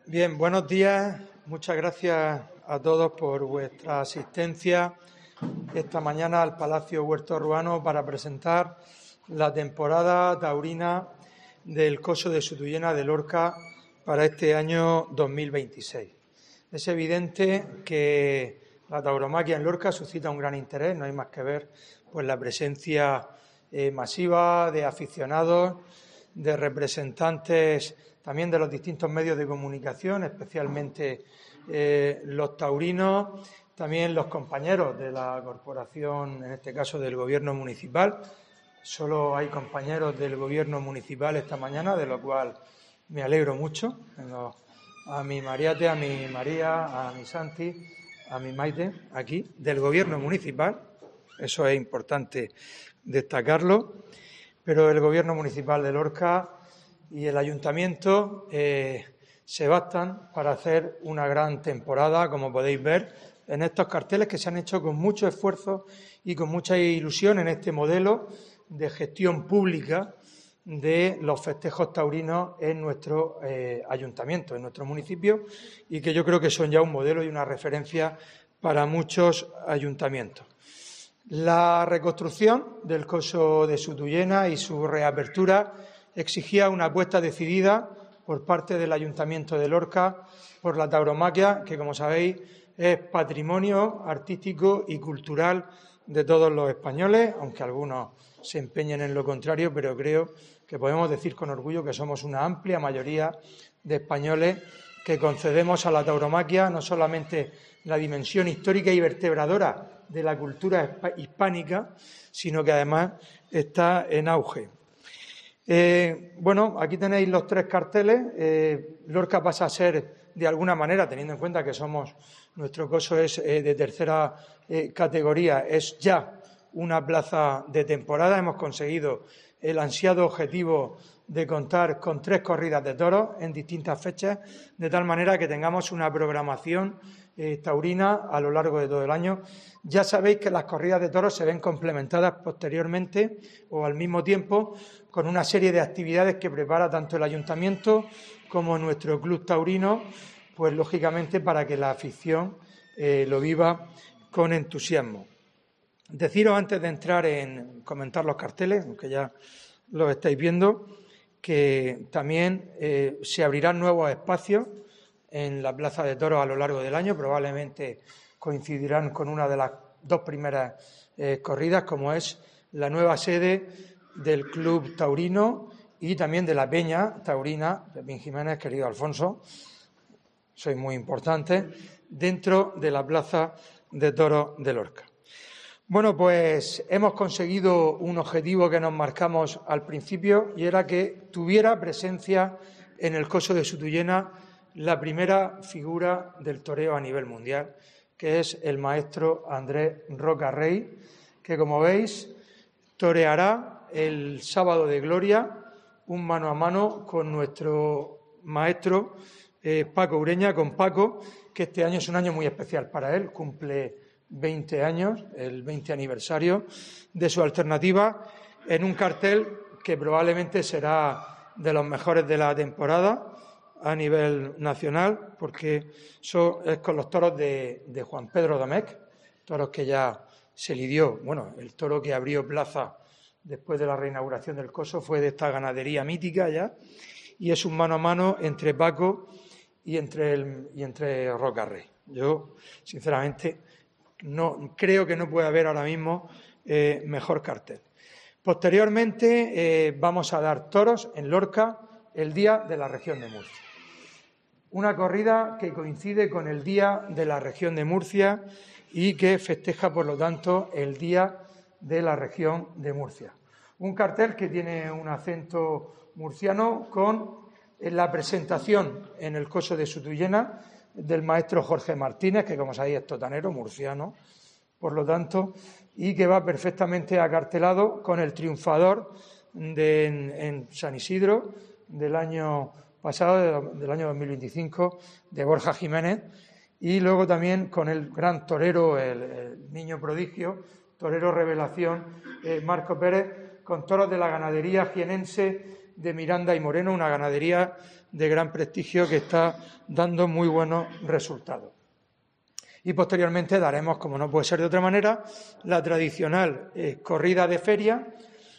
Bien, buenos días. Muchas gracias a todos por vuestra asistencia esta mañana al Palacio Huerto Ruano para presentar la temporada taurina del Coso de Sutuyena de Lorca para este año 2026. Es evidente que la tauromaquia en Lorca suscita un gran interés, no hay más que ver pues la presencia masiva de aficionados, de representantes también de los distintos medios de comunicación, especialmente los taurinos, también los compañeros de la corporación, en este caso del Gobierno municipal. Solo hay compañeros del Gobierno municipal esta mañana, de lo cual me alegro mucho. Tengo a mi Mariate, a mi María, a mi Santi, a mi Maite, aquí, del Gobierno municipal. Eso es importante destacarlo. Pero el Gobierno municipal de Lorca y el Ayuntamiento se bastan para hacer una gran temporada, como podéis ver, en estos carteles que se han hecho con mucho esfuerzo y con mucha ilusión en este modelo de gestión pública de los festejos taurinos en nuestro ayuntamiento, en nuestro municipio, y que yo creo que son ya un modelo y una referencia para muchos ayuntamientos. La reconstrucción del Coso de Sutuyena y su reapertura exigía una apuesta decidida por parte del Ayuntamiento de Lorca por la tauromaquia, que, como sabéis, es patrimonio artístico y cultural de todos los españoles, aunque algunos se empeñen en lo contrario, pero creo que podemos decir con orgullo que somos una amplia mayoría de españoles que concedemos a la tauromaquia no solamente la dimensión histórica y vertebradora de la cultura hispánica, sino que además está en auge. Aquí tenéis los tres carteles. Lorca pasa a ser, de alguna manera, teniendo en cuenta que nuestro coso es de tercera categoría, es ya una plaza de temporada. Hemos conseguido el ansiado objetivo de contar con 3 corridas de toros en distintas fechas, de tal manera que tengamos una programación taurina a lo largo de todo el año. Ya sabéis que las corridas de toros se ven complementadas posteriormente o al mismo tiempo con una serie de actividades que prepara tanto el Ayuntamiento como nuestro club taurino, pues lógicamente para que la afición lo viva con entusiasmo. Deciros, antes de entrar en comentar los carteles, aunque ya los estáis viendo, que también se abrirán nuevos espacios en la Plaza de Toros a lo largo del año. Probablemente coincidirán con una de las 2 primeras corridas, como es la nueva sede del Club Taurino y también de la Peña Taurina, Pepín Jiménez, querido Alfonso, sois muy importantes, dentro de la Plaza de Toros de Lorca. Bueno, pues hemos conseguido un objetivo que nos marcamos al principio, y era que tuviera presencia en el Coso de Sutuyena la primera figura del toreo a nivel mundial, que es el maestro Andrés Roca Rey, que, como veis, toreará el sábado de Gloria un mano a mano con nuestro maestro Paco Ureña, con Paco, que este año es un año muy especial para él, cumple 20 años, el 20 aniversario de su alternativa, en un cartel que probablemente será de los mejores de la temporada a nivel nacional, porque eso es con los toros de Juan Pedro Domecq, toros que ya se lidió. Bueno, el toro que abrió plaza después de la reinauguración del Coso fue de esta ganadería mítica ya, y es un mano a mano entre Paco y entre Roca Rey. Yo, sinceramente, creo que no puede haber ahora mismo mejor cartel. Posteriormente vamos a dar toros en Lorca el día de la región de Murcia. Una corrida que coincide con el día de la región de Murcia y que festeja, por lo tanto, el día de la región de Murcia. Un cartel que tiene un acento murciano con la presentación en el Coso de Sutuyena del maestro Jorge Martínez, que, como sabéis, es totanero murciano, por lo tanto, y que va perfectamente acartelado con el triunfador en San Isidro del año pasado, del año 2025, de Borja Jiménez, y luego también con el gran torero, el niño prodigio, torero revelación, Marco Pérez, con toros de la ganadería jienense de Miranda y Moreno, una ganadería de gran prestigio que está dando muy buenos resultados. Y posteriormente daremos, como no puede ser de otra manera, la tradicional corrida de feria,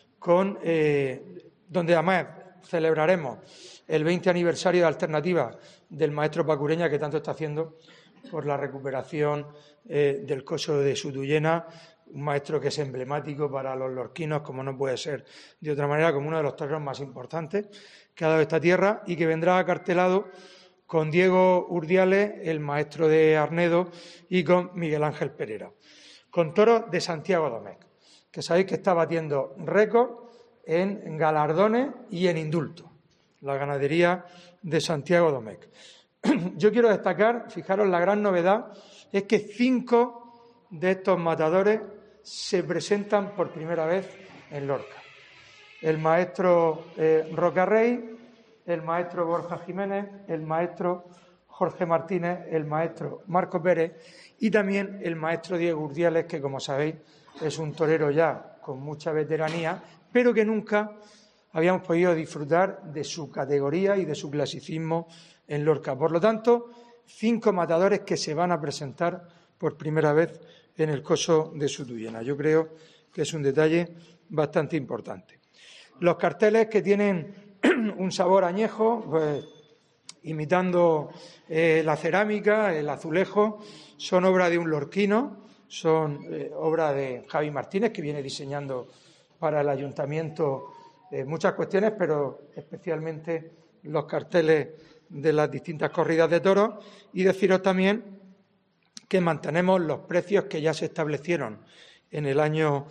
donde además celebraremos el 20 aniversario de Alternativa del maestro Pacureña, que tanto está haciendo por la recuperación del coso de Sutuyena, un maestro que es emblemático para los lorquinos, como no puede ser de otra manera, como uno de los toreros más importantes que ha dado esta tierra, y que vendrá acartelado con Diego Urdiales, el maestro de Arnedo, y con Miguel Ángel Pereira, con toros de Santiago Domecq, que sabéis que está batiendo récord en galardones y en indultos, la ganadería de Santiago Domecq. Yo quiero destacar, fijaros, la gran novedad es que 5 de estos matadores se presentan por primera vez en Lorca. El maestro Rocarrey, el maestro Borja Jiménez, el maestro Jorge Martínez, el maestro Marco Pérez y también el maestro Diego Urdiales, que, como sabéis, es un torero ya con mucha veteranía, pero que nunca habíamos podido disfrutar de su categoría y de su clasicismo en Lorca. Por lo tanto, 5 matadores que se van a presentar por primera vez en el coso de Sutuyena. Yo creo que es un detalle bastante importante. Los carteles, que tienen un sabor añejo, pues, imitando la cerámica, el azulejo, son obra de un lorquino, son obra de Javi Martínez, que viene diseñando para el ayuntamiento muchas cuestiones, pero especialmente los carteles de las distintas corridas de toros. Y deciros también que mantenemos los precios que ya se establecieron en el año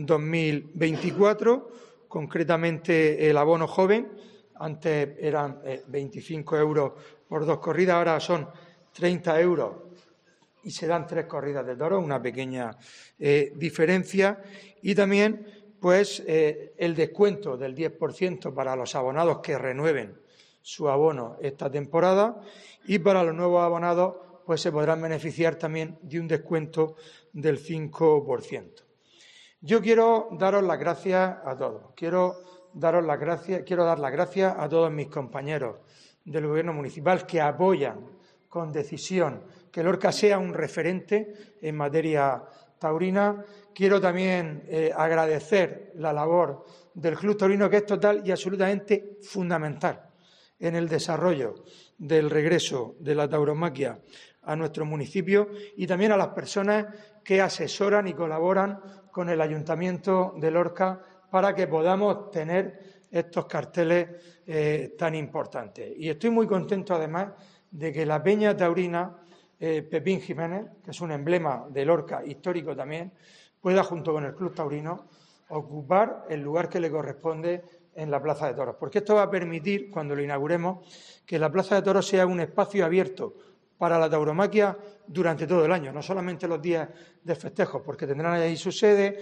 2024, concretamente el abono joven. Antes eran 25 euros por 2 corridas, ahora son 30 euros y se dan 3 corridas de toros, una pequeña diferencia. Y también, pues, el descuento del 10% para los abonados que renueven su abono esta temporada, y para los nuevos abonados pues se podrán beneficiar también de un descuento del 5%. Yo quiero daros las gracias a todos. Quiero dar las gracias a todos mis compañeros del Gobierno municipal que apoyan con decisión que Lorca sea un referente en materia taurina. Quiero también agradecer la labor del Club Taurino, que es total y absolutamente fundamental en el desarrollo del regreso de la tauromaquia a nuestro municipio, y también a las personas que asesoran y colaboran con el Ayuntamiento de Lorca para que podamos tener estos carteles tan importantes. Y estoy muy contento, además, de que la Peña Taurina Pepín Jiménez, que es un emblema de Lorca, histórico también, pueda, junto con el Club Taurino, ocupar el lugar que le corresponde en la Plaza de Toros. Porque esto va a permitir, cuando lo inauguremos, que la Plaza de Toros sea un espacio abierto para la tauromaquia durante todo el año, no solamente los días de festejos, porque tendrán ahí su sede,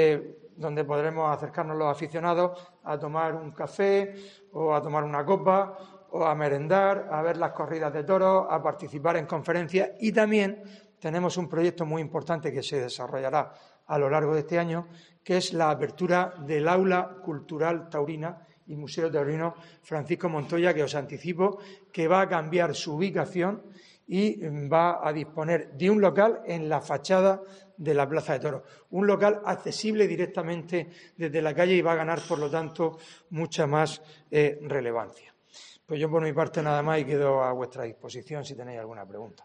donde podremos acercarnos los aficionados a tomar un café o a tomar una copa o a merendar, a ver las corridas de toros, a participar en conferencias. Y también tenemos un proyecto muy importante que se desarrollará a lo largo de este año, que es la apertura del Aula Cultural Taurina y Museo Taurino Francisco Montoya, que os anticipo que va a cambiar su ubicación y va a disponer de un local en la fachada de la Plaza de Toros. Un local accesible directamente desde la calle y va a ganar, por lo tanto, mucha más relevancia. Pues yo, por mi parte, nada más, y quedo a vuestra disposición si tenéis alguna pregunta.